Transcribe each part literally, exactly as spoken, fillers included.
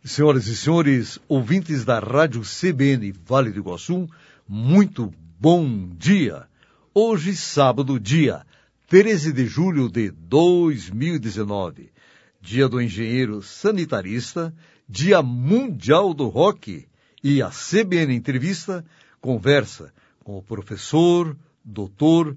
Senhoras e senhores, ouvintes da Rádio C B N Vale do Iguaçu, muito bom dia. Hoje, sábado, dia treze de julho de dois mil e dezenove, dia do engenheiro sanitarista, dia mundial do rock, e a C B N Entrevista conversa com o professor, doutor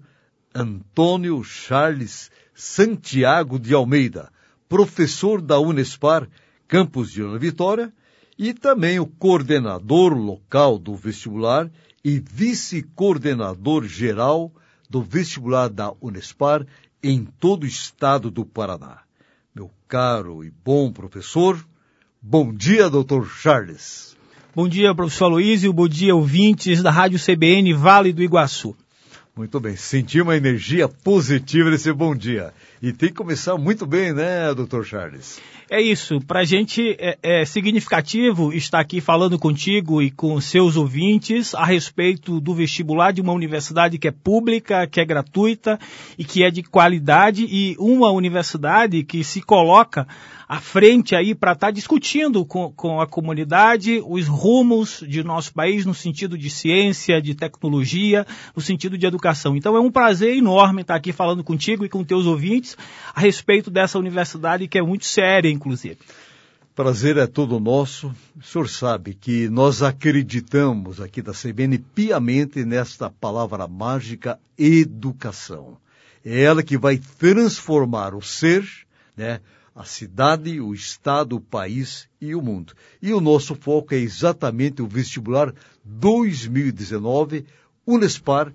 Antônio Charles Santiago de Almeida, professor da Unespar, campus de Ana Vitória, e também o coordenador local do vestibular e vice-coordenador geral do vestibular da Unespar em todo o estado do Paraná. Meu caro e bom professor, bom dia, doutor Charles. Bom dia, professor Aloísio, bom dia, ouvintes da Rádio C B N Vale do Iguaçu. Muito bem, senti uma energia positiva nesse bom dia. E tem que começar muito bem, né, doutor Charles? É isso, para a gente é, é significativo estar aqui falando contigo e com seus ouvintes a respeito do vestibular de uma universidade que é pública, que é gratuita e que é de qualidade, e uma universidade que se coloca à frente aí para estar discutindo com, com a comunidade os rumos de nosso país no sentido de ciência, de tecnologia, no sentido de educação. Então é um prazer enorme estar aqui falando contigo e com teus ouvintes a respeito dessa universidade que é muito séria, inclusive. Prazer é todo nosso. O senhor sabe que nós acreditamos aqui da C B N piamente nesta palavra mágica, educação. É ela que vai transformar o ser, né, a cidade, o estado, o país e o mundo. E o nosso foco é exatamente o vestibular dois mil e dezenove, Unespar,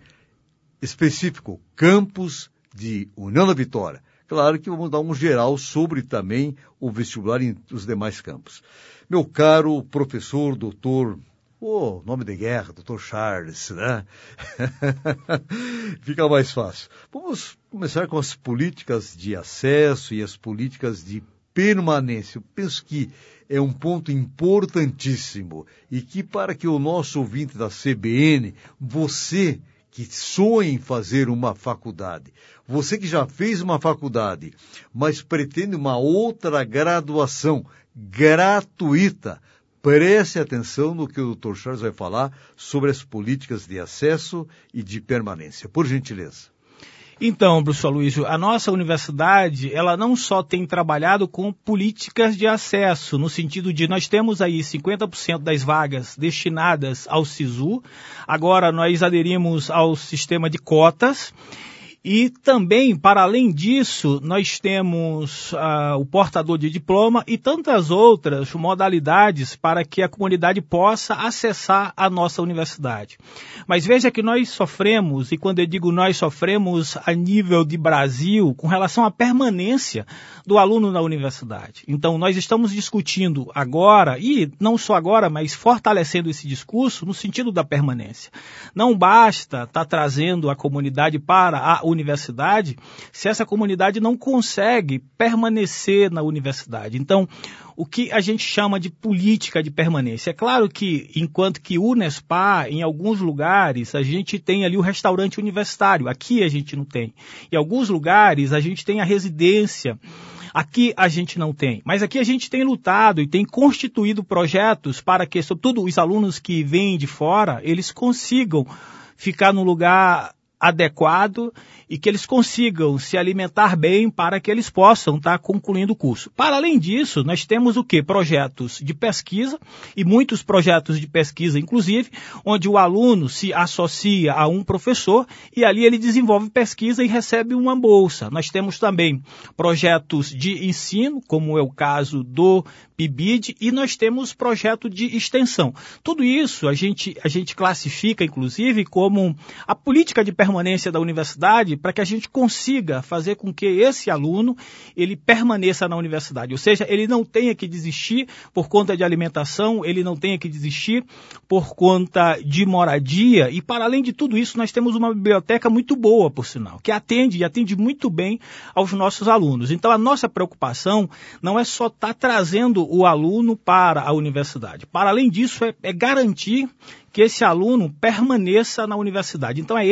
específico, campus de União da Vitória. Claro que vamos dar um geral sobre também o vestibular em os demais campos. Meu caro professor, doutor, oh, nome de guerra, doutor Charles, né? Fica mais fácil. Vamos começar com as políticas de acesso e as políticas de permanência. Eu penso que é um ponto importantíssimo e que para que o nosso ouvinte da C B N, você que sonha em fazer uma faculdade, você que já fez uma faculdade, mas pretende uma outra graduação gratuita, preste atenção no que o doutor Charles vai falar sobre as políticas de acesso e de permanência. Por gentileza. Então, professor Luísio, a nossa universidade, ela não só tem trabalhado com políticas de acesso, no sentido de nós temos aí cinquenta por cento das vagas destinadas ao SISU, agora nós aderimos ao sistema de cotas, e também, para além disso, nós temos uh, o portador de diploma e tantas outras modalidades para que a comunidade possa acessar a nossa universidade. Mas veja que nós sofremos, e quando eu digo nós sofremos a nível de Brasil, com relação à permanência do aluno na universidade. Então, nós estamos discutindo agora, e não só agora, mas fortalecendo esse discurso no sentido da permanência. Não basta estar trazendo a comunidade para a universidade se essa comunidade não consegue permanecer na universidade. Então, o que a gente chama de política de permanência. É claro que, enquanto que Unespar, em alguns lugares, a gente tem ali o restaurante universitário. Aqui a gente não tem. Em alguns lugares, a gente tem a residência. Aqui a gente não tem. Mas aqui a gente tem lutado e tem constituído projetos para que, sobretudo, os alunos que vêm de fora, eles consigam ficar num lugar adequado e que eles consigam se alimentar bem para que eles possam estar concluindo o curso. Para além disso, nós temos o quê? Projetos de pesquisa, e muitos projetos de pesquisa, inclusive, onde o aluno se associa a um professor e ali ele desenvolve pesquisa e recebe uma bolsa. Nós temos também projetos de ensino, como é o caso do P I B I D, e nós temos projeto de extensão. Tudo isso a gente, a gente classifica, inclusive, como a política de permanência da universidade para que a gente consiga fazer com que esse aluno ele permaneça na universidade. Ou seja, ele não tenha que desistir por conta de alimentação, ele não tenha que desistir por conta de moradia. E, para além de tudo isso, nós temos uma biblioteca muito boa, por sinal, que atende e atende muito bem aos nossos alunos. Então, a nossa preocupação não é só estar trazendo o aluno para a universidade. Para além disso, é, é garantir que esse aluno permaneça na universidade. Então é esse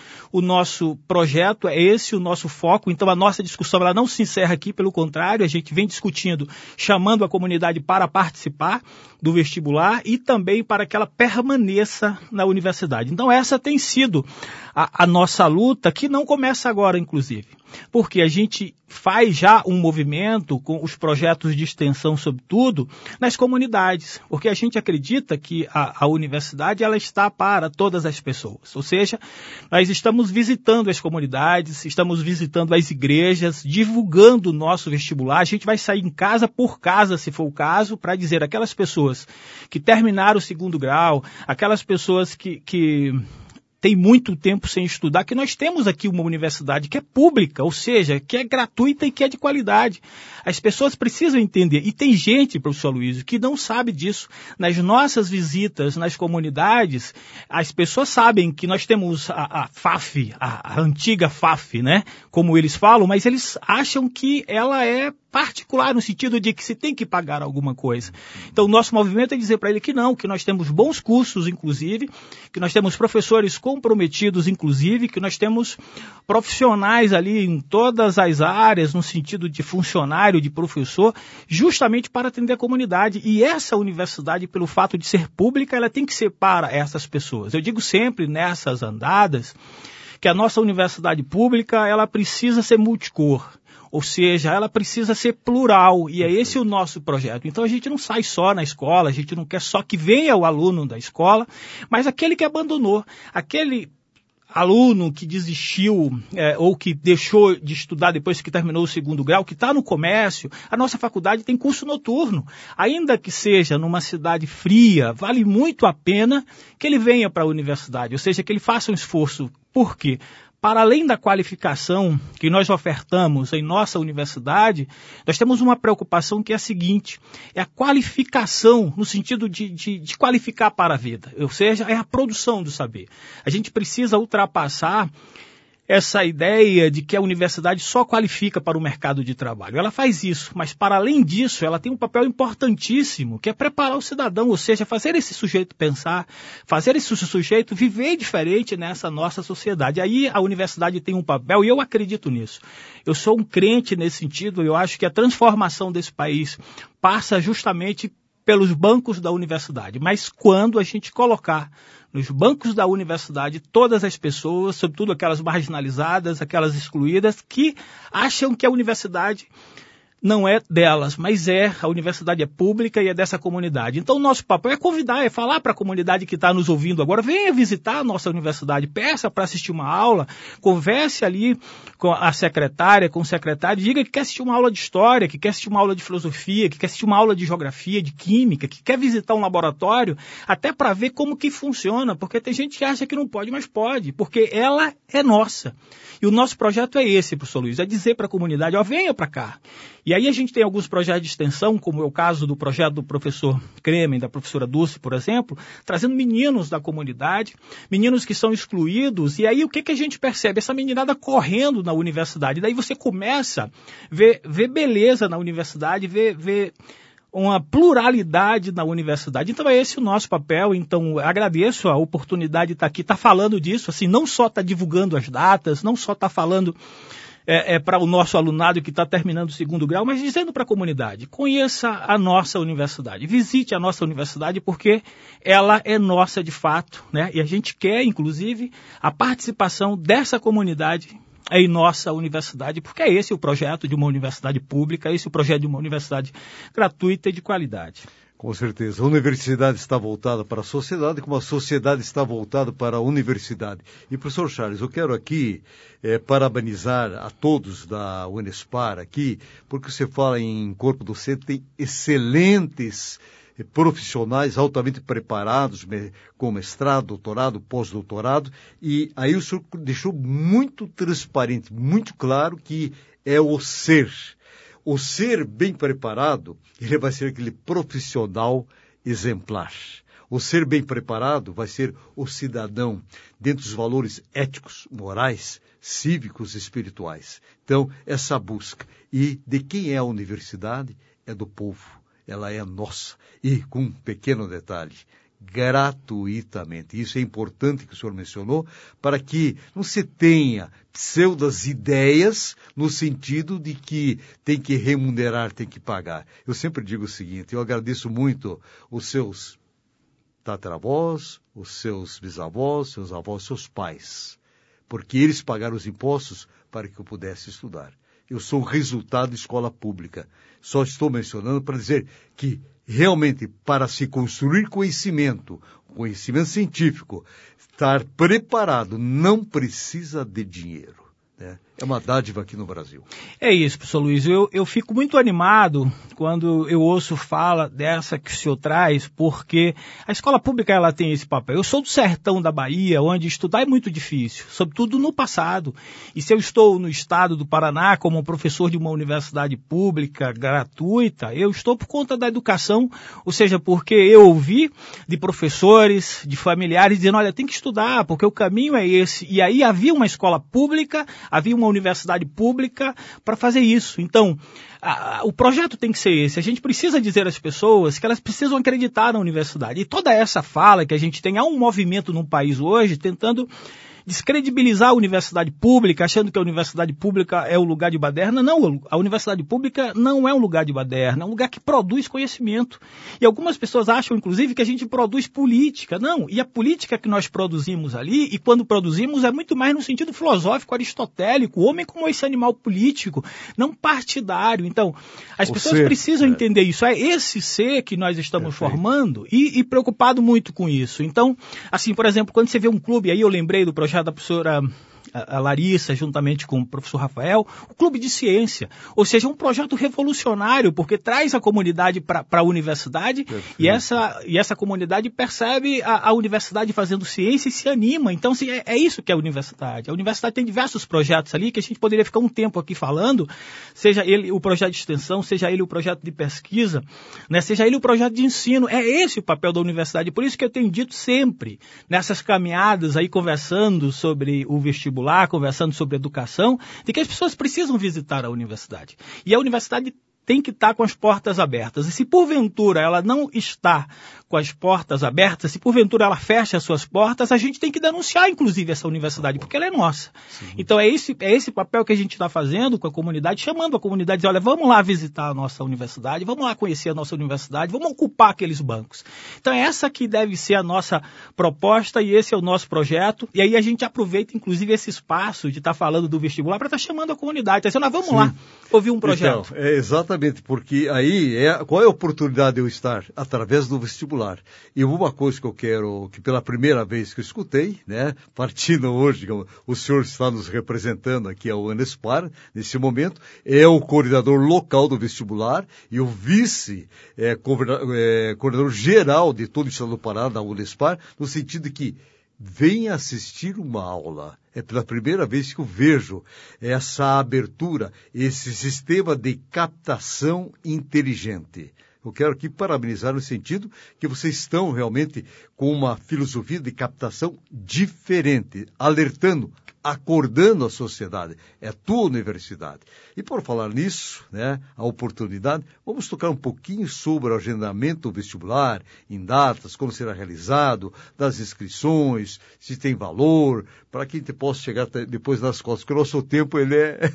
o nosso projeto, é esse o nosso foco. Então a nossa discussão ela não se encerra aqui, pelo contrário, a gente vem discutindo, chamando a comunidade para participar do vestibular e também para que ela permaneça na universidade. Então essa tem sido a, a nossa luta, que não começa agora, inclusive, porque a gente faz já um movimento com os projetos de extensão, sobretudo, nas comunidades, porque a gente acredita que a, a universidade ela está para todas as pessoas, ou seja, nós estamos visitando as comunidades, estamos visitando as igrejas, divulgando o nosso vestibular, a gente vai sair em casa por casa, se for o caso, para dizer aquelas pessoas que terminaram o segundo grau, aquelas pessoas que... que tem muito tempo sem estudar, que nós temos aqui uma universidade que é pública, ou seja, que é gratuita e que é de qualidade. As pessoas precisam entender, e tem gente, professor Luiz, que não sabe disso. Nas nossas visitas nas comunidades, as pessoas sabem que nós temos a, a F A F, a, a antiga F A F, né, como eles falam, mas eles acham que ela é particular, no sentido de que se tem que pagar alguma coisa. Então, o nosso movimento é dizer para ele que não, que nós temos bons cursos, inclusive, que nós temos professores comprometidos, inclusive, que nós temos profissionais ali em todas as áreas, no sentido de funcionário, de professor, justamente para atender a comunidade. E essa universidade, pelo fato de ser pública, ela tem que ser para essas pessoas. Eu digo sempre nessas andadas que a nossa universidade pública, ela precisa ser multicor. Ou seja, ela precisa ser plural, e é esse o nosso projeto. Então a gente não sai só na escola, a gente não quer só que venha o aluno da escola, mas aquele que abandonou, aquele aluno que desistiu é, ou que deixou de estudar depois que terminou o segundo grau, que está no comércio. A nossa faculdade tem curso noturno. Ainda que seja numa cidade fria, vale muito a pena que ele venha para a universidade, ou seja, que ele faça um esforço. Por quê? Para além da qualificação que nós ofertamos em nossa universidade, nós temos uma preocupação que é a seguinte, é a qualificação no sentido de, de, de qualificar para a vida, ou seja, é a produção do saber. A gente precisa ultrapassar essa ideia de que a universidade só qualifica para o mercado de trabalho. Ela faz isso, mas para além disso, ela tem um papel importantíssimo, que é preparar o cidadão, ou seja, fazer esse sujeito pensar, fazer esse sujeito viver diferente nessa nossa sociedade. Aí a universidade tem um papel, e eu acredito nisso. Eu sou um crente nesse sentido, eu acho que a transformação desse país passa justamente pelos bancos da universidade, mas quando a gente colocar nos bancos da universidade todas as pessoas, sobretudo aquelas marginalizadas, aquelas excluídas, que acham que a universidade não é delas, mas é, a universidade é pública e é dessa comunidade. Então o nosso papel é convidar, é falar para a comunidade que está nos ouvindo agora, venha visitar a nossa universidade, peça para assistir uma aula, converse ali com a secretária, com o secretário, diga que quer assistir uma aula de história, que quer assistir uma aula de filosofia, que quer assistir uma aula de geografia, de química, que quer visitar um laboratório, até para ver como que funciona, porque tem gente que acha que não pode, mas pode, porque ela é nossa. E o nosso projeto é esse, professor Luiz, é dizer para a comunidade, ó, venha para cá. E aí a gente tem alguns projetos de extensão, como é o caso do projeto do professor Kremen, da professora Dulce, por exemplo, trazendo meninos da comunidade, meninos que são excluídos, e aí o que, que a gente percebe? Essa meninada correndo na universidade, daí você começa a ver, ver beleza na universidade, ver... ver uma pluralidade na universidade. Então é esse o nosso papel, então agradeço a oportunidade de estar aqui, estar falando disso, assim, não só estar divulgando as datas, não só estar falando é, é, para o nosso alunado que está terminando o segundo grau, mas dizendo para a comunidade, conheça a nossa universidade, visite a nossa universidade, porque ela é nossa de fato, né? E a gente quer, inclusive, a participação dessa comunidade em nossa universidade, porque é esse o projeto de uma universidade pública, é esse o projeto de uma universidade gratuita e de qualidade. Com certeza. A universidade está voltada para a sociedade, como a sociedade está voltada para a universidade. E, professor Charles, eu quero aqui é, parabenizar a todos da Unespar aqui, porque você fala em corpo docente, tem excelentes profissionais altamente preparados, com mestrado, doutorado, pós-doutorado, e aí o senhor deixou muito transparente, muito claro que é o ser. O ser bem preparado, ele vai ser aquele profissional exemplar. O ser bem preparado vai ser o cidadão dentro dos valores éticos, morais, cívicos e espirituais. Então, essa busca. E de quem é a universidade? É do povo. Ela é nossa. E com um pequeno detalhe, gratuitamente. Isso é importante que o senhor mencionou, para que não se tenha pseudas ideias no sentido de que tem que remunerar, tem que pagar. Eu sempre digo o seguinte, eu agradeço muito os seus tataravós, os seus bisavós, seus avós, seus pais, porque eles pagaram os impostos para que eu pudesse estudar. Eu sou o resultado de escola pública. Só estou mencionando para dizer que, realmente, para se construir conhecimento, conhecimento científico, estar preparado não precisa de dinheiro, né? É uma dádiva aqui no Brasil. É isso, professor Luiz. Eu, eu fico muito animado quando eu ouço fala dessa que o senhor traz, porque a escola pública ela tem esse papel. Eu sou do sertão da Bahia, onde estudar é muito difícil, sobretudo no passado. E se eu estou no estado do Paraná como professor de uma universidade pública gratuita, eu estou por conta da educação, ou seja, porque eu ouvi de professores, de familiares, dizendo, olha, tem que estudar, porque o caminho é esse. E aí havia uma escola pública, havia uma universidade pública para fazer isso. Então, a, a, o projeto tem que ser esse. A gente precisa dizer às pessoas que elas precisam acreditar na universidade. E toda essa fala que a gente tem, há um movimento num país hoje tentando descredibilizar a universidade pública, achando que a universidade pública é o lugar de baderna. Não, a universidade pública não é um lugar de baderna, é um lugar que produz conhecimento. E algumas pessoas acham, inclusive, que a gente produz política. Não, e a política que nós produzimos ali, e quando produzimos, é muito mais no sentido filosófico, aristotélico, o homem como esse animal político, não partidário. Então, as o pessoas ser, precisam é. entender isso. É esse ser que nós estamos Perfeito. formando e, e preocupado muito com isso. Então, assim, por exemplo, quando você vê um clube, aí eu lembrei do projeto da professora a Larissa, juntamente com o professor Rafael, o Clube de Ciência. Ou seja, um projeto revolucionário, porque traz a comunidade para a universidade e essa, e essa comunidade percebe a, a universidade fazendo ciência e se anima. Então, assim, é, é isso que é a universidade. A universidade tem diversos projetos ali que a gente poderia ficar um tempo aqui falando, seja ele o projeto de extensão, seja ele o projeto de pesquisa, né, seja ele o projeto de ensino. É esse o papel da universidade. Por isso que eu tenho dito sempre, nessas caminhadas aí, conversando sobre o vestibular, conversando sobre educação, de que as pessoas precisam visitar a universidade. E a universidade tem que estar com as portas abertas. E se porventura ela não está com as portas abertas, se porventura ela fecha as suas portas, a gente tem que denunciar, inclusive, essa universidade, porque ela é nossa. Sim. Então é esse, é esse papel que a gente está fazendo com a comunidade, chamando a comunidade, dizer, olha, vamos lá visitar a nossa universidade, vamos lá conhecer a nossa universidade, vamos ocupar aqueles bancos. Então é essa que deve ser a nossa proposta e esse é o nosso projeto. E aí a gente aproveita, inclusive, esse espaço de estar tá falando do vestibular para estar tá chamando a comunidade, tá dizendo, ah, vamos Sim. lá ouvir um projeto. Então, é exatamente, porque aí, é, qual é a oportunidade de eu estar? Através do vestibular. E uma coisa que eu quero, que pela primeira vez que eu escutei, né, partindo hoje, digamos, o senhor está nos representando aqui ao Unespar, nesse momento, é o coordenador local do vestibular e o vice é, coordenador, é, coordenador geral de todo o estado do Pará, da Unespar, no sentido de que venha assistir uma aula. É pela primeira vez que eu vejo essa abertura, esse sistema de captação inteligente. Eu quero aqui parabenizar no sentido que vocês estão realmente com uma filosofia de captação diferente, alertando, acordando a sociedade. É a tua universidade. E por falar nisso, né, a oportunidade, vamos tocar um pouquinho sobre o agendamento vestibular, em datas, como será realizado, das inscrições, se tem valor, para que a gente possa chegar depois nas costas, porque o nosso tempo ele é,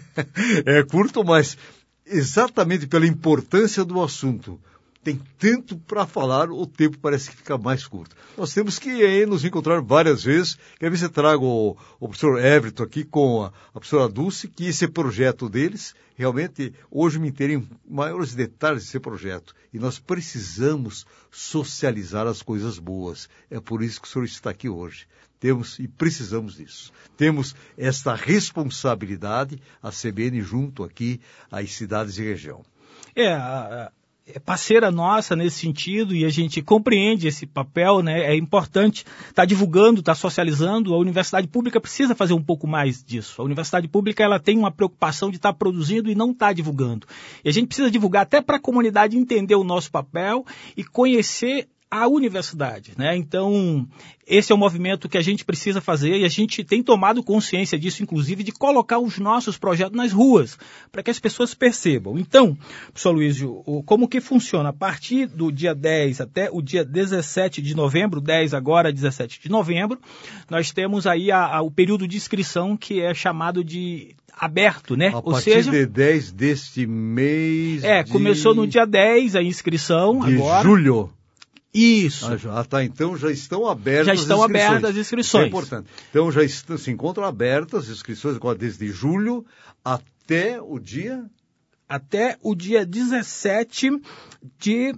é curto, mas exatamente pela importância do assunto. Tem tanto para falar, o tempo parece que fica mais curto. Nós temos que aí, nos encontrar várias vezes. Quero ver se trago o, o professor Everton aqui com a, a professora Dulce, que esse projeto deles, realmente, hoje me interei em maiores detalhes desse projeto. E nós precisamos socializar as coisas boas. É por isso que o senhor está aqui hoje. Temos e precisamos disso. Temos esta responsabilidade, a C B N junto aqui às cidades e região. É, a... é parceira nossa nesse sentido e a gente compreende esse papel, né? É importante estar tá divulgando, estar tá socializando. A universidade pública precisa fazer um pouco mais disso. A universidade pública ela tem uma preocupação de estar tá produzindo e não estar tá divulgando. E a gente precisa divulgar até para a comunidade entender o nosso papel e conhecer à universidade, né? Então, esse é um movimento que a gente precisa fazer e a gente tem tomado consciência disso, inclusive, de colocar os nossos projetos nas ruas, para que as pessoas percebam. Então, professor Luísio, como que funciona? A partir do dia dez até o dia dezessete de novembro, dez agora, dezessete de novembro, nós temos aí a, a, o período de inscrição que é chamado de aberto, né? A Ou partir seja, de dez deste mês É, de... começou no dia dez a inscrição, de agora. julho. Isso. Ah, já, tá, então já estão abertas Já estão as inscrições. abertas as inscrições. Isso é importante. Então já estão, se encontram abertas as inscrições agora desde julho até o dia... Até o dia dezessete de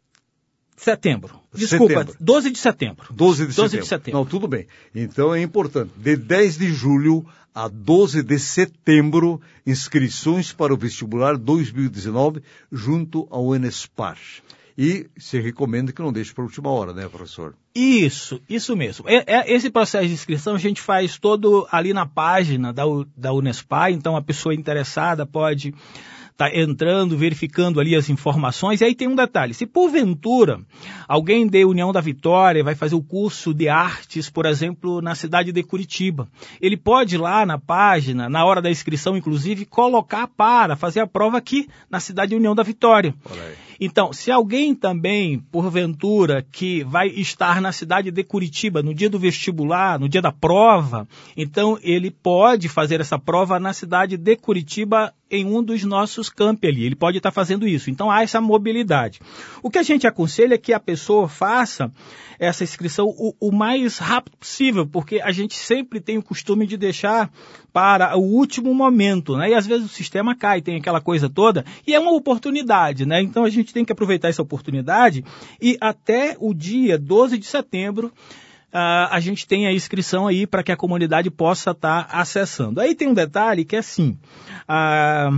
setembro. Desculpa, Setembro. doze de setembro. doze de setembro. doze de setembro. Não, tudo bem. Então é importante. De dez de julho a doze de setembro, inscrições para o vestibular dois mil e dezenove junto ao Unespar. E se recomenda que não deixe para a última hora, né, professor? Isso, isso mesmo. É, é, esse processo de inscrição a gente faz todo ali na página da, da Unespar, então a pessoa interessada pode estar tá entrando, verificando ali as informações. E aí tem um detalhe, se porventura alguém de União da Vitória vai fazer o curso de artes, por exemplo, na cidade de Curitiba, ele pode ir lá na página, na hora da inscrição, inclusive, colocar para fazer a prova aqui na cidade de União da Vitória. Olha aí. Então, se alguém também, porventura, que vai estar na cidade de Curitiba no dia do vestibular, no dia da prova, então ele pode fazer essa prova na cidade de Curitiba em um dos nossos campi ali. Ele pode estar fazendo isso. Então, há essa mobilidade. O que a gente aconselha é que a pessoa faça essa inscrição o, o mais rápido possível, porque a gente sempre tem o costume de deixar para o último momento, né? E às vezes o sistema cai, tem aquela coisa toda, e é uma oportunidade, né? Então a gente tem que aproveitar essa oportunidade e até o dia doze de setembro uh, a gente tem a inscrição aí para que a comunidade possa estar tá acessando. Aí tem um detalhe que é assim, uh,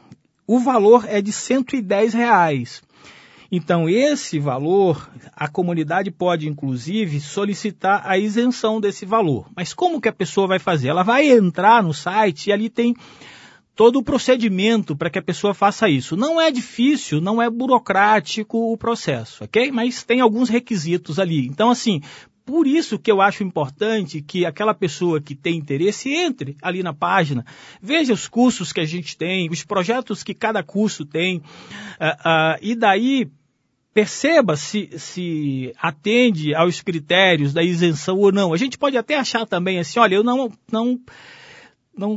o valor é de cento e dez reais. Então, esse valor, a comunidade pode, inclusive, solicitar a isenção desse valor. Mas como que a pessoa vai fazer? Ela vai entrar no site e ali tem todo o procedimento para que a pessoa faça isso. Não é difícil, não é burocrático o processo, ok? Mas tem alguns requisitos ali. Então, assim, por isso que eu acho importante que aquela pessoa que tem interesse entre ali na página, veja os cursos que a gente tem, os projetos que cada curso tem, uh, uh, e daí perceba se, se atende aos critérios da isenção ou não. A gente pode até achar também assim, olha, eu não, não, não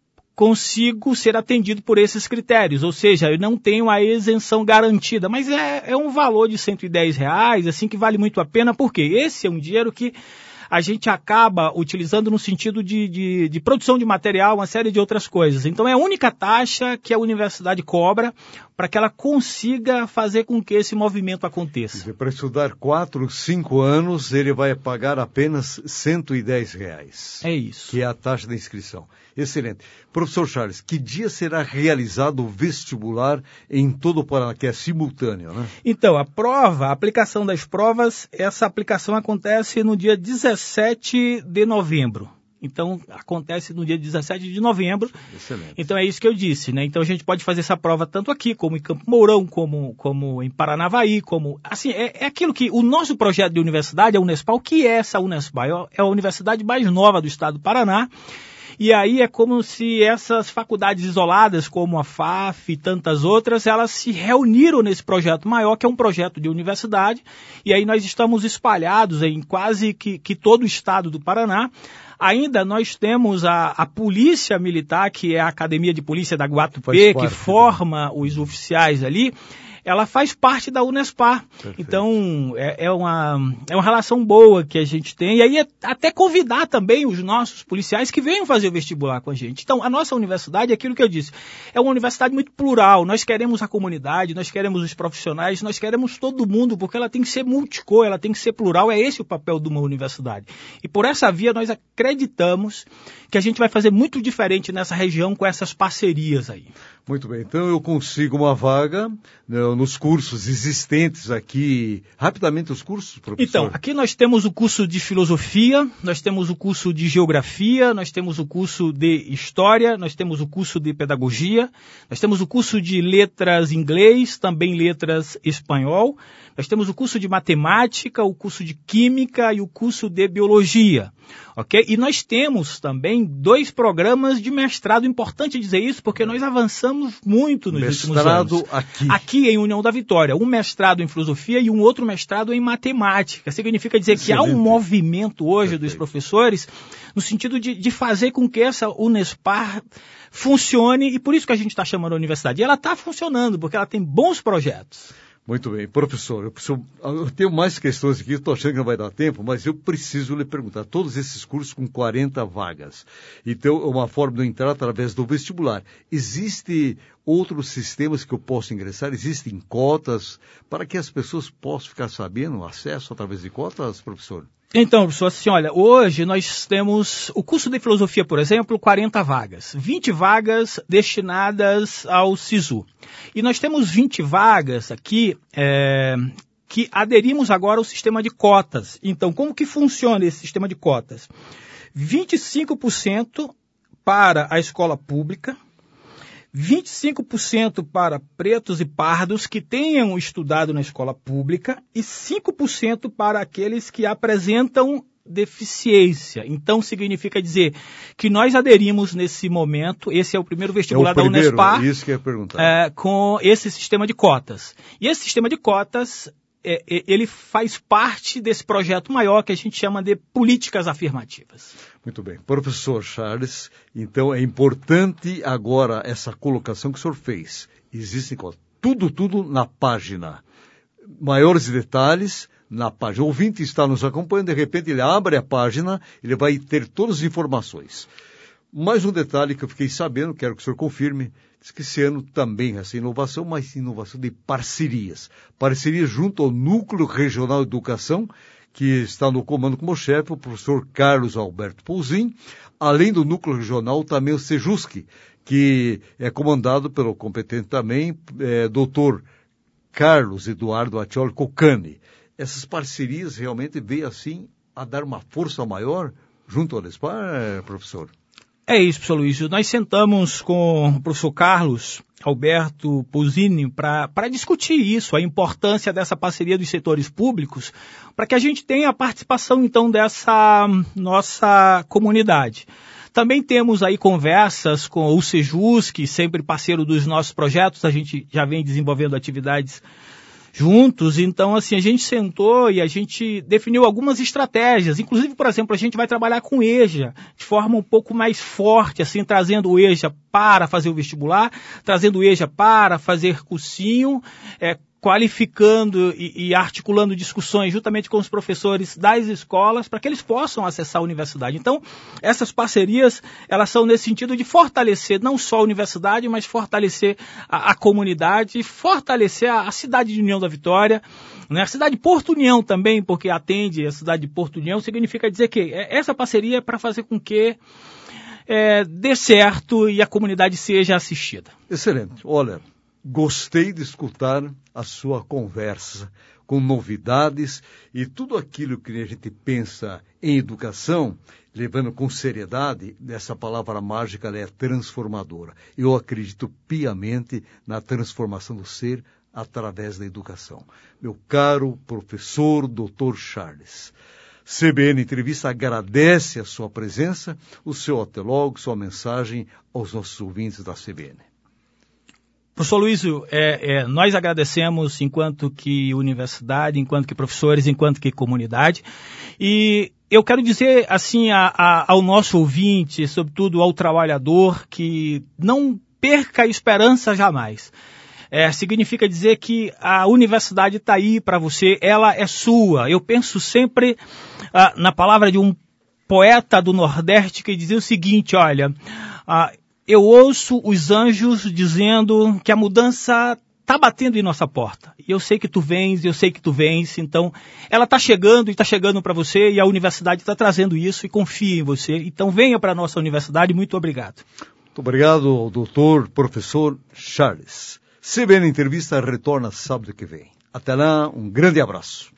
consigo ser atendido por esses critérios, ou seja, eu não tenho a isenção garantida, mas é, é um valor de cento e dez reais, assim, que vale muito a pena, porque esse é um dinheiro que a gente acaba utilizando no sentido de, de, de produção de material, uma série de outras coisas. Então é a única taxa que a universidade cobra para que ela consiga fazer com que esse movimento aconteça. Para estudar quatro, cinco anos, ele vai pagar apenas cento e dez reais. É isso. Que é a taxa da inscrição. Excelente. Professor Charles, que dia será realizado o vestibular em todo o Paraná, que é simultâneo, né? Então, a prova, a aplicação das provas, essa aplicação acontece no dia dezessete de novembro. Então, acontece no dia dezessete de novembro. Excelente. Então, é isso que eu disse, né? Então, a gente pode fazer essa prova tanto aqui, como em Campo Mourão, como, como em Paranavaí, como... Assim, é, é aquilo que... O nosso projeto de universidade, a Unespar, o que é essa Unespar? É a universidade mais nova do estado do Paraná. E aí é como se essas faculdades isoladas, como a F A F e tantas outras, elas se reuniram nesse projeto maior, que é um projeto de universidade, e aí nós estamos espalhados em quase que, que todo o estado do Paraná. Ainda nós temos a, a Polícia Militar, que é a Academia de Polícia da Guatupê, que forma os oficiais ali. Ela faz parte da Unespar. Perfeito. Então, é, é, uma, é uma relação boa que a gente tem. E aí, é até convidar também os nossos policiais que venham fazer o vestibular com a gente. Então, a nossa universidade, é aquilo que eu disse, é uma universidade muito plural. Nós queremos a comunidade, nós queremos os profissionais, nós queremos todo mundo, porque ela tem que ser multicor, ela tem que ser plural. É esse o papel de uma universidade. E por essa via, nós acreditamos que a gente vai fazer muito diferente nessa região com essas parcerias aí. Muito bem, então eu consigo uma vaga, né, nos cursos existentes aqui. Rapidamente os cursos, professor? Então, aqui nós temos o curso de filosofia, nós temos o curso de geografia, nós temos o curso de história, nós temos o curso de pedagogia, nós temos o curso de letras inglês, também letras espanhol, nós temos o curso de matemática, o curso de química e o curso de biologia, ok? E nós temos também dois programas de mestrado, importante dizer isso, porque nós avançamos muito nos últimos anos. Mestrado aqui. Aqui em União da Vitória, um mestrado em filosofia e um outro mestrado em matemática. Significa dizer Excelente. Que há um movimento hoje Perfeito. Dos professores no sentido de, de fazer com que essa Unespar funcione, e por isso que a gente está chamando a universidade. E ela está funcionando, porque ela tem bons projetos. Muito bem. Professor, eu, preciso, eu tenho mais questões aqui, estou achando que não vai dar tempo, mas eu preciso lhe perguntar. Todos esses cursos com quarenta vagas, então uma forma de entrar através do vestibular. Existe outros sistemas que eu posso ingressar? Existem cotas para que as pessoas possam ficar sabendo acesso através de cotas, professor? Então, professor, assim, olha, hoje nós temos o curso de filosofia, por exemplo, quarenta vagas, vinte vagas destinadas ao SISU. E nós temos vinte vagas aqui é, que aderimos agora ao sistema de cotas. Então, como que funciona esse sistema de cotas? vinte e cinco por cento para a escola pública, vinte e cinco por cento para pretos e pardos que tenham estudado na escola pública e cinco por cento para aqueles que apresentam deficiência. Então, significa dizer que nós aderimos nesse momento, esse é o primeiro vestibular é o primeiro, da Unespar, isso que eu ia perguntar. É, com esse sistema de cotas. E esse sistema de cotas, é, é, ele faz parte desse projeto maior que a gente chama de políticas afirmativas. Muito bem. Professor Charles, então é importante agora essa colocação que o senhor fez. Existem tudo, tudo na página. Maiores detalhes na página. O ouvinte está nos acompanhando, de repente ele abre a página, ele vai ter todas as informações. Mais um detalhe que eu fiquei sabendo, quero que o senhor confirme, diz que esse ano também essa inovação, mas inovação de parcerias. Parcerias junto ao Núcleo Regional de Educação, que está no comando como chefe, o professor Carlos Alberto Pouzin, além do núcleo regional também o Sejusc, que é comandado pelo competente também é, doutor Carlos Eduardo Atioli Cocani. Essas parcerias realmente veio assim a dar uma força maior junto ao Unespar, professor? É isso, professor Luiz. Nós sentamos com o professor Carlos Alberto Pouzin para discutir isso, a importância dessa parceria dos setores públicos, para que a gente tenha a participação, então, dessa nossa comunidade. Também temos aí conversas com o Sejusc, sempre parceiro dos nossos projetos, a gente já vem desenvolvendo atividades juntos, então assim, a gente sentou e a gente definiu algumas estratégias, inclusive, por exemplo, a gente vai trabalhar com o EJA, de forma um pouco mais forte, assim, trazendo o EJA para fazer o vestibular, trazendo o EJA para fazer cursinho, é, qualificando e, e articulando discussões juntamente com os professores das escolas para que eles possam acessar a universidade. Então, essas parcerias, elas são nesse sentido de fortalecer não só a universidade, mas fortalecer a, a comunidade, fortalecer a, a cidade de União da Vitória, né? A cidade de Porto União também, porque atende a cidade de Porto União, significa dizer que essa parceria é para fazer com que é, dê certo e a comunidade seja assistida. Excelente. Olha, gostei de escutar a sua conversa com novidades e tudo aquilo que a gente pensa em educação, levando com seriedade, essa palavra mágica ela é transformadora. Eu acredito piamente na transformação do ser através da educação. Meu caro professor doutor Charles, C B N Entrevista agradece a sua presença, o seu até logo, sua mensagem aos nossos ouvintes da C B N. Professor Luísio, é, é, nós agradecemos enquanto que universidade, enquanto que professores, enquanto que comunidade. E eu quero dizer assim a, a, ao nosso ouvinte, sobretudo ao trabalhador, que não perca a esperança jamais. É, significa dizer que a universidade está aí para você, ela é sua. Eu penso sempre ah, na palavra de um poeta do Nordeste que dizia o seguinte, olha... Ah, eu ouço os anjos dizendo que a mudança está batendo em nossa porta. E eu sei que tu vens, eu sei que tu vens. Então, ela está chegando e está chegando para você e a universidade está trazendo isso e confia em você. Então, venha para a nossa universidade. Muito obrigado. Muito obrigado, doutor, professor Charles. C B N Entrevista retorna sábado que vem. Até lá, um grande abraço.